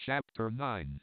Chapter 9.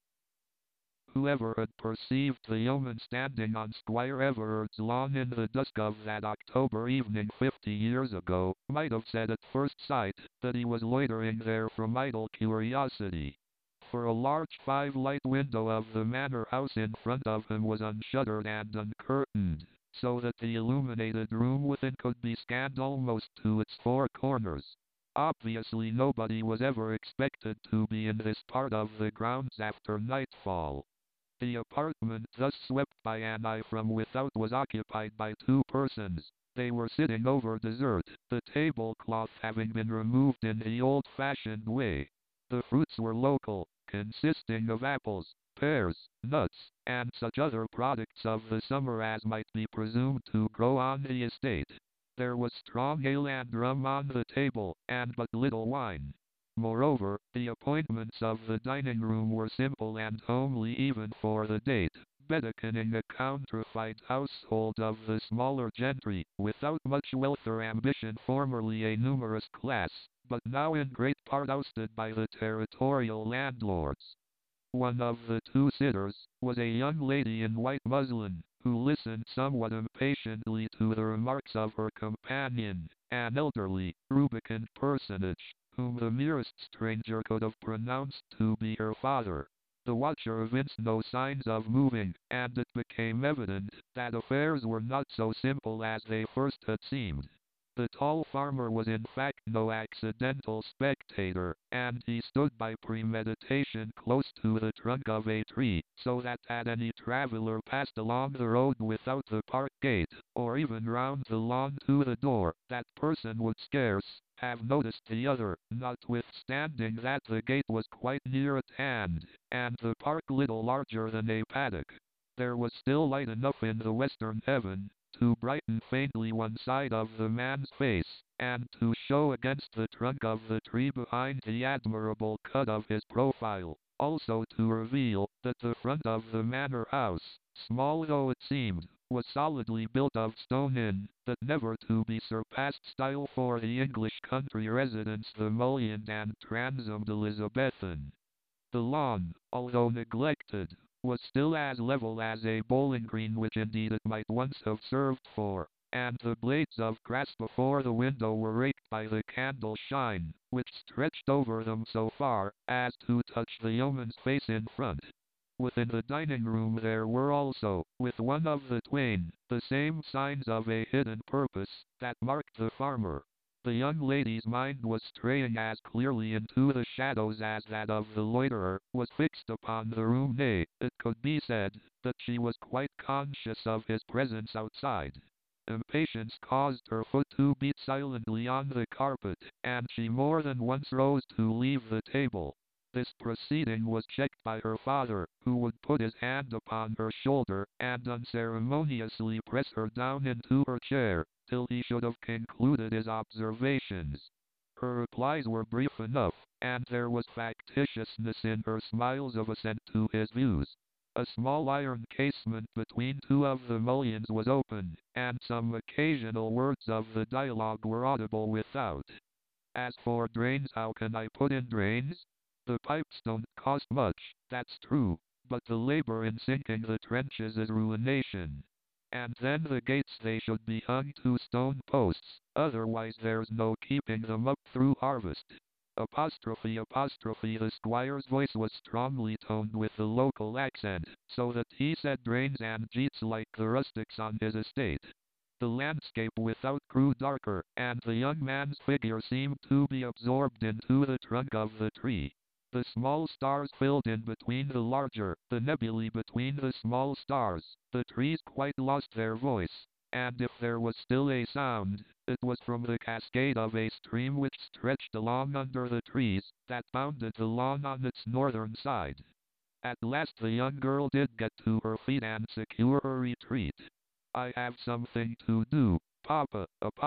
Whoever had perceived the yeoman standing on Squire Everard's lawn in the dusk of that October evening 50 years ago, might have said at first sight that he was loitering there from idle curiosity. For a large 5-light window of the manor house in front of him was unshuttered and uncurtained, so that the illuminated room within could be scanned almost to its four corners. Obviously nobody was ever expected to be in this part of the grounds after nightfall. The apartment thus swept by an eye from without was occupied by two persons. They were sitting over dessert, the tablecloth having been removed in the old-fashioned way. The fruits were local, consisting of apples, pears, nuts, and such other products of the summer as might be presumed to grow on the estate. There was strong ale and rum on the table, and but little wine. Moreover, the appointments of the dining room were simple and homely even for the date, bediconing a countrified household of the smaller gentry, without much wealth or ambition, formerly a numerous class, but now in great part ousted by the territorial landlords. One of the two sitters was a young lady in white muslin, who listened somewhat impatiently to the remarks of her companion, an elderly, rubicund personage, whom the merest stranger could have pronounced to be her father. The watcher evinced no signs of moving, and it became evident that affairs were not so simple as they first had seemed. The tall farmer was in fact no accidental spectator, and he stood by premeditation close to the trunk of a tree, so that had any traveler passed along the road without the park gate, or even round the lawn to the door, that person would scarce have noticed the other, notwithstanding that the gate was quite near at hand, and the park little larger than a paddock. There was still light enough in the western heaven to brighten faintly one side of the man's face, and to show against the trunk of the tree behind the admirable cut of his profile, also to reveal that the front of the manor house, small though it seemed, was solidly built of stone in that never to be surpassed style for the English country residence, the mullioned and transomed Elizabethan. The lawn, although neglected, was still as level as a bowling green, which indeed it might once have served for, and the blades of grass before the window were raked by the candle shine, which stretched over them so far as to touch the yeoman's face in front. Within the dining room there were also, with one of the twain, the same signs of a hidden purpose that marked the farmer. The young lady's mind was straying as clearly into the shadows as that of the loiterer was fixed upon the room, nay, it could be said that she was quite conscious of his presence outside. Impatience caused her foot to beat silently on the carpet, and she more than once rose to leave the table. This proceeding was checked by her father, who would put his hand upon her shoulder, and unceremoniously press her down into her chair, till he should have concluded his observations. Her replies were brief enough, and there was factitiousness in her smiles of assent to his views. A small iron casement between two of the mullions was open, and some occasional words of the dialogue were audible without. As for drains, how can I put in drains? The pipes don't cost much, that's true, but the labor in sinking the trenches is ruination. And then the gates, they should be hung to stone posts, otherwise there's no keeping them up through harvest. Apostrophe. The squire's voice was strongly toned with the local accent, so that he said drains and jeets like the rustics on his estate. The landscape without grew darker, and the young man's figure seemed to be absorbed into the trunk of the tree. The small stars filled in between the larger, the nebulae between the small stars. The trees quite lost their voice, and if there was still a sound, it was from the cascade of a stream which stretched along under the trees, that bounded the lawn on its northern side. At last the young girl did get to her feet and secure her retreat. I have something to do, Papa,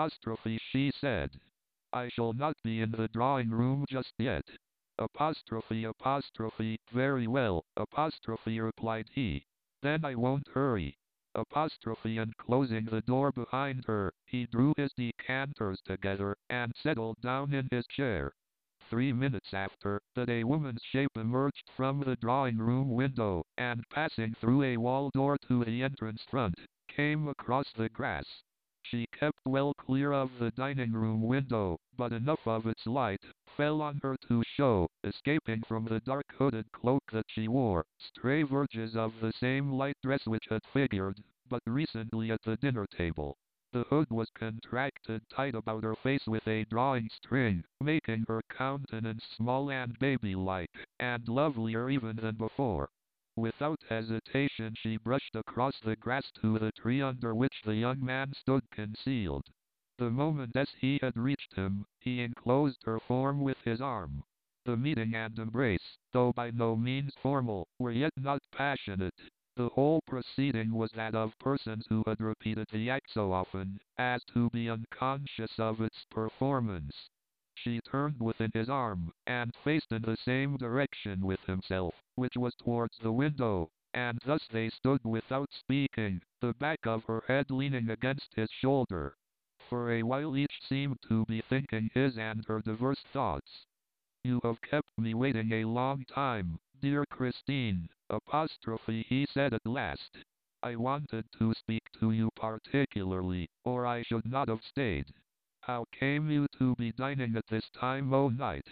she said. I shall not be in the drawing room just yet. Apostrophe. Very well, replied he. Then I won't hurry. Apostrophe. And closing the door behind her, he drew his decanters together, and settled down in his chair. 3 minutes after that a woman's shape emerged from the drawing room window, and passing through a wall door to the entrance front, came across the grass. She kept well clear of the dining room window, but enough of its light fell on her to show, escaping from the dark hooded cloak that she wore, stray verges of the same light dress which had figured but recently at the dinner table. The hood was contracted tight about her face with a drawing string, making her countenance small and baby-like, and lovelier even than before. Without hesitation she brushed across the grass to the tree under which the young man stood concealed. The moment as he had reached him, he enclosed her form with his arm. The meeting and embrace, though by no means formal, were yet not passionate. The whole proceeding was that of persons who had repeated the act so often as to be unconscious of its performance. She turned within his arm, and faced in the same direction with himself, which was towards the window, and thus they stood without speaking, the back of her head leaning against his shoulder. For a while each seemed to be thinking his and her diverse thoughts. "You have kept me waiting a long time, dear Christine," he said at last. "I wanted to speak to you particularly, or I should not have stayed. How came you to be dining at this time o' night?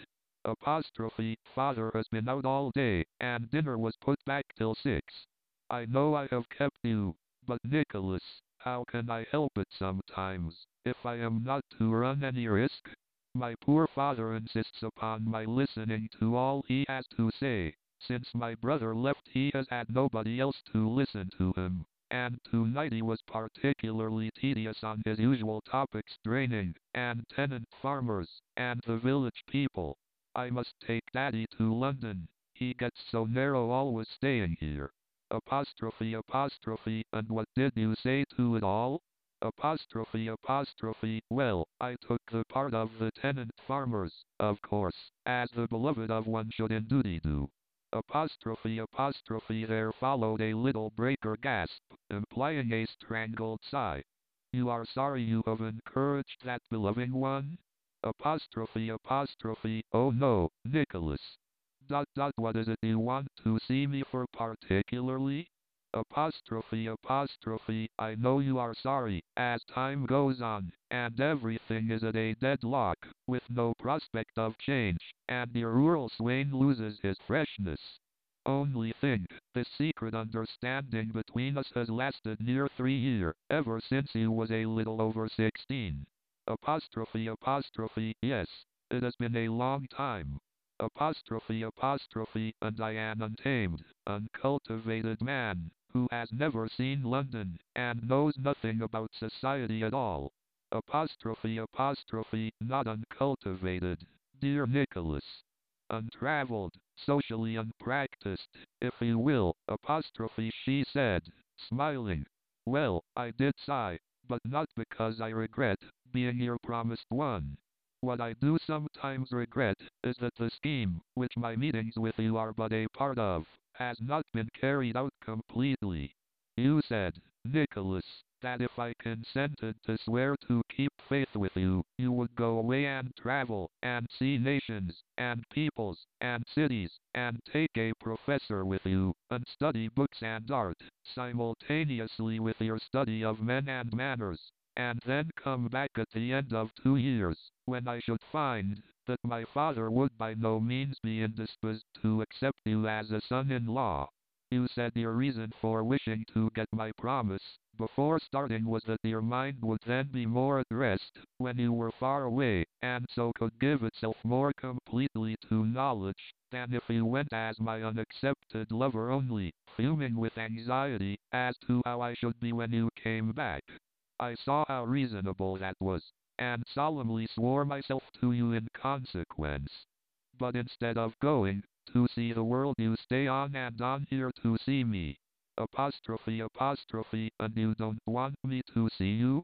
Father has been out all day, and dinner was put back till 6. I know I have kept you, but Nicholas, how can I help it sometimes, if I am not to run any risk? My poor father insists upon my listening to all he has to say. Since my brother left he has had nobody else to listen to him, and tonight he was particularly tedious on his usual topics, draining, and tenant farmers, and the village people. I must take Daddy to London. He gets so narrow always staying here. And what did you say to it all? Well, I took the part of the tenant farmers, of course, as the beloved of one should in duty do. There followed a little break or gasp, implying a strangled sigh. You are sorry you have encouraged that beloved one? Oh no, Nicholas. What is it you want to see me for particularly? I know you are sorry, as time goes on, and everything is at a deadlock, with no prospect of change, and your rural swain loses his freshness. Only think, this secret understanding between us has lasted near 3 years, ever since he was a little over 16. Yes, it has been a long time. And I am untamed, uncultivated man, who has never seen London, and knows nothing about society at all. Not uncultivated, dear Nicholas. Untraveled, socially unpracticed, if you will, she said, smiling. Well, I did sigh, but not because I regret being your promised one. What I do sometimes regret is that the scheme, which my meetings with you are but a part of, has not been carried out completely. You said, Nicholas, that if I consented to swear to keep faith with you, you would go away and travel, and see nations, and peoples, and cities, and take a professor with you, and study books and art, simultaneously with your study of men and manners, and then come back at the end of 2 years, when I should find that my father would by no means be indisposed to accept you as a son-in-law. You said your reason for wishing to get my promise before starting was that your mind would then be more at rest when you were far away, and so could give itself more completely to knowledge than if you went as my unaccepted lover, only fuming with anxiety as to how I should be when you came back. I saw how reasonable that was, and solemnly swore myself to you in consequence. But instead of going to see the world, you stay on and on here to see me. And you don't want me to see you?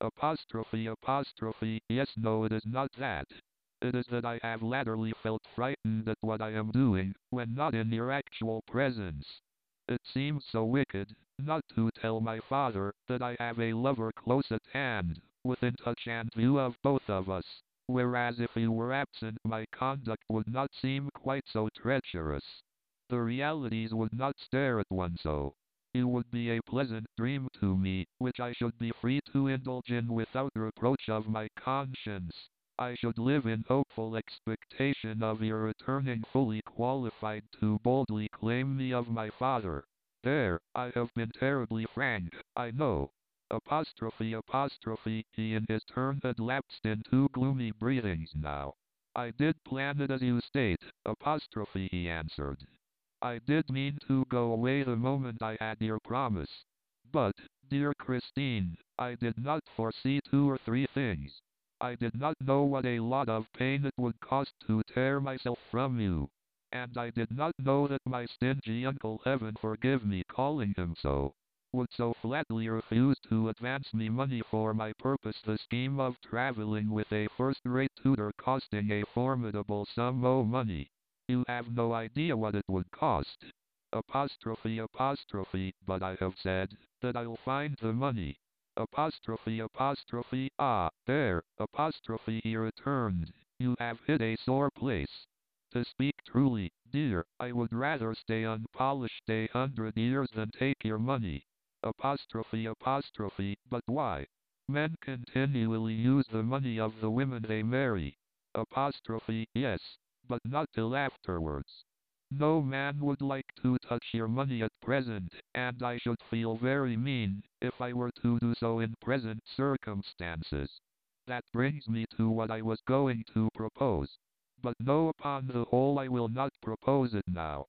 Yes, no, it is not that. It is that I have latterly felt frightened at what I am doing, when not in your actual presence. It seems so wicked, not to tell my father that I have a lover close at hand, within touch and view of both of us. whereas if you were absent my conduct would not seem quite so treacherous. The realities would not stare at one so. It would be a pleasant dream to me, which I should be free to indulge in without reproach of my conscience. I should live in hopeful expectation of your returning fully qualified to boldly claim me of my father. There, I have been terribly frank, I know. He in his turn had lapsed into gloomy breathings now. I did plan it as you state, he answered. I did mean to go away the moment I had your promise. But, dear Christine, I did not foresee two or three things. I did not know what a lot of pain it would cost to tear myself from you. And I did not know that my stingy uncle, heaven forgive me calling him so, would so flatly refuse to advance me money for my purpose, the scheme of traveling with a first-rate tutor costing a formidable sum of money. You have no idea what it would cost. But I have said that I'll find the money. There, he returned. You have hit a sore place. To speak truly, dear, I would rather stay unpolished 100 years than take your money. But why? Men continually use the money of the women they marry. Yes, but not till afterwards. No man would like to touch your money at present, and I should feel very mean if I were to do so in present circumstances. That brings me to what I was going to propose. But no, upon the whole I will not propose it now.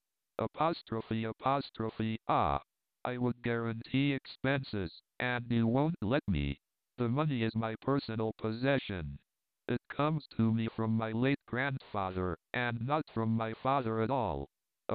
I would guarantee expenses, and you won't let me. The money is my personal possession. It comes to me from my late grandfather, and not from my father at all.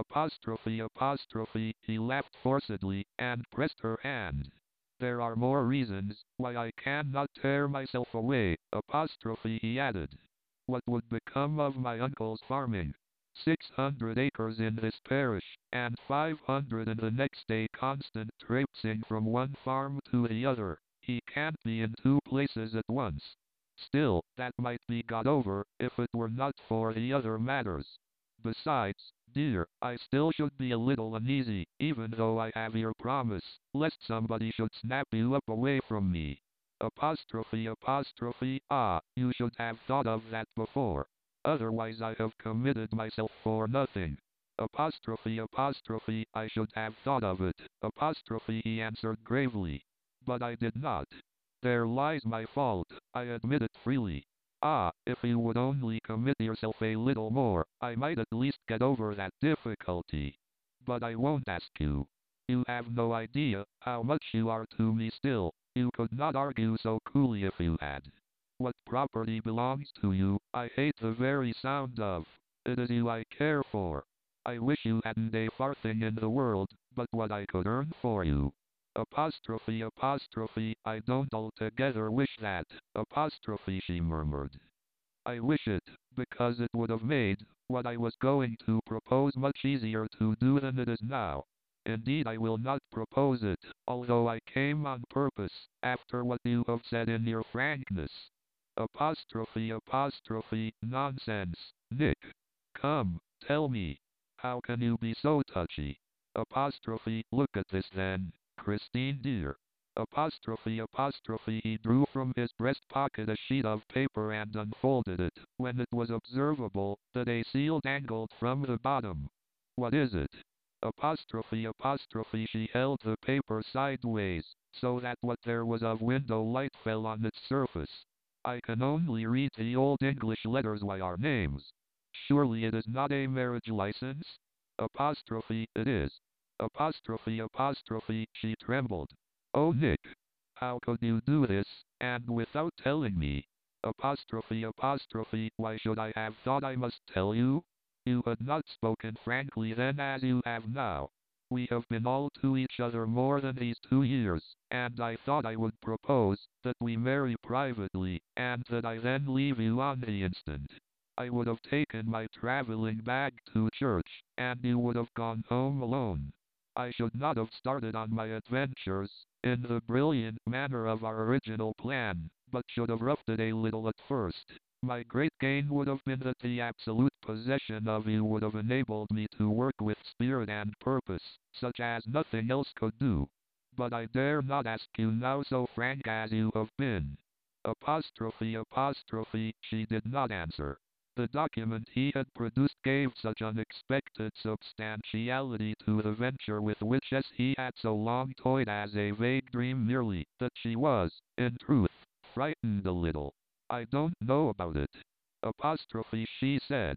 He laughed forcedly, and pressed her hand. There are more reasons why I cannot tear myself away, he added. What would become of my uncle's farming? 600 acres in this parish, and 500 in the next, a constant traipsing from one farm to the other. He can't be in two places at once. Still, that might be got over, if it were not for the other matters. Besides, dear, I still should be a little uneasy, even though I have your promise, lest somebody should snap you up away from me. You should have thought of that before. Otherwise I have committed myself for nothing. I should have thought of it, he answered gravely. But I did not. There lies my fault, I admit it freely. If you would only commit yourself a little more, I might at least get over that difficulty. But I won't ask you. You have no idea how much you are to me still. You could not argue so coolly if you had. What property belongs to you, I hate the very sound of. It is you I care for. I wish you hadn't a farthing in the world, but what I could earn for you. I don't altogether wish that, she murmured. I wish it, because it would have made what I was going to propose much easier to do than it is now. Indeed, I will not propose it, although I came on purpose, after what you have said in your frankness. Nonsense, Nick. Come, tell me. How can you be so touchy? Look at this then, Christine dear. He drew from his breast pocket a sheet of paper and unfolded it, when it was observable that a seal dangled from the bottom. What is it? She held the paper sideways, so that what there was of window light fell on its surface. I can only read the old English letters. Why our names? Surely it is not a marriage license? It is. She trembled. Oh Nick, how could you do this, and without telling me? Why should I have thought I must tell you? You had not spoken frankly then as you have now. We have been all to each other more than these 2 years, and I thought I would propose that we marry privately, and that I then leave you on the instant. I would have taken my traveling bag to church, and you would have gone home alone. I should not have started on my adventures in the brilliant manner of our original plan, but should have roughed it a little at first. My great gain would have been that the absolute possession of you would have enabled me to work with spirit and purpose, such as nothing else could do. But I dare not ask you now, so frank as you have been. Apostrophe, apostrophe, she did not answer. The document he had produced gave such unexpected substantiality to the venture with which he had so long toyed as a vague dream merely, that she was, in truth, frightened a little. I don't know about it. Apostrophe, she said.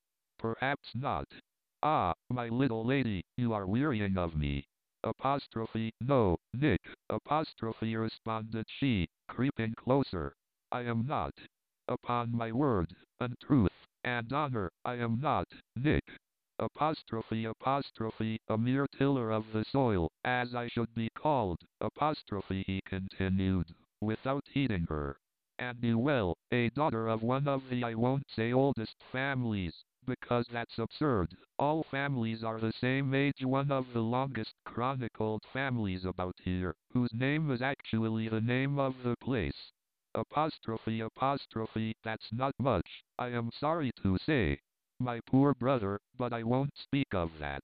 Perhaps not. Ah, my little lady, you are wearying of me. Apostrophe, no, Nick. Apostrophe, responded she, creeping closer. I am not. Upon my word, and truth, and honor, I am not, Nick. Apostrophe, apostrophe, a mere tiller of the soil, as I should be called. Apostrophe, he continued, without heeding her. And you well, a daughter of one of the I won't say oldest families, because that's absurd. All families are the same age. One of the longest chronicled families about here, whose name is actually the name of the place. Apostrophe, apostrophe, that's not much, I am sorry to say. My poor brother, but I won't speak of that.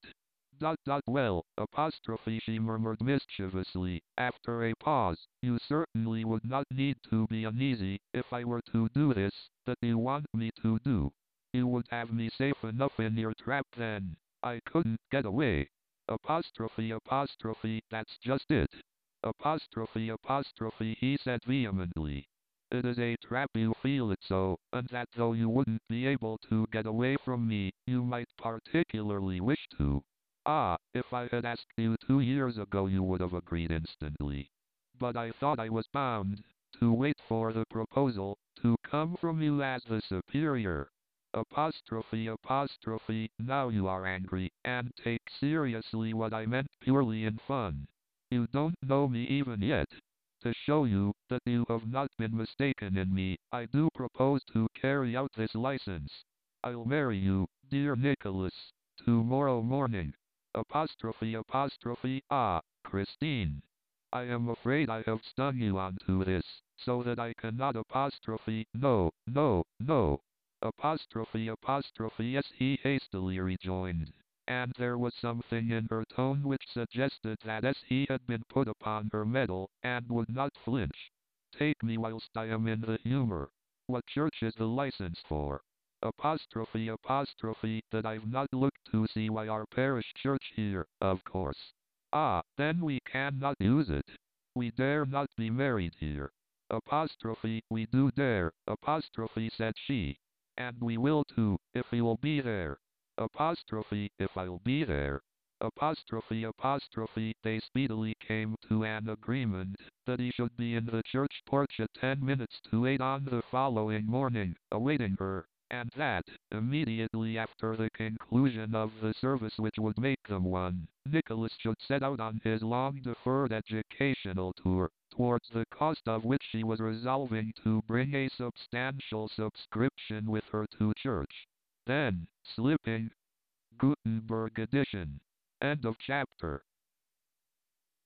Well, apostrophe, she murmured mischievously, after a pause, you certainly would not need to be uneasy, if I were to do this, that you want me to do. You would have me safe enough in your trap then. I couldn't get away. Apostrophe, apostrophe, that's just it. Apostrophe, apostrophe, he said vehemently. It is a trap, you feel it so, and that though you wouldn't be able to get away from me, you might particularly wish to. Ah, if I had asked you 2 years ago you would have agreed instantly. But I thought I was bound to wait for the proposal to come from you as the superior. Apostrophe, apostrophe, now you are angry, and take seriously what I meant purely in fun. You don't know me even yet. To show you that you have not been mistaken in me, I do propose to carry out this license. I'll marry you, dear Nicholas, tomorrow morning. Apostrophe, apostrophe, ah, Christine. I am afraid I have stung you onto this, so that I cannot apostrophe, no, no, no. Apostrophe, apostrophe, yes, he hastily rejoined. And there was something in her tone which suggested that as he had been put upon her mettle, and would not flinch. Take me whilst I am in the humor. What church is the license for? Apostrophe, apostrophe, that I've not looked to see why our parish church here, of course. Ah, then we cannot use it. We dare not be married here. Apostrophe, we do dare, apostrophe, said she. And we will too, if you'll be there. Apostrophe, if I'll be there. Apostrophe, apostrophe, they speedily came to an agreement that he should be in the church porch at 10 minutes to 8 on the following morning, awaiting her, and that, immediately after the conclusion of the service which would make them one, Nicholas should set out on his long-deferred educational tour, towards the cost of which she was resolving to bring a substantial subscription with her to church. Then, slipping, Gutenberg edition. End of chapter.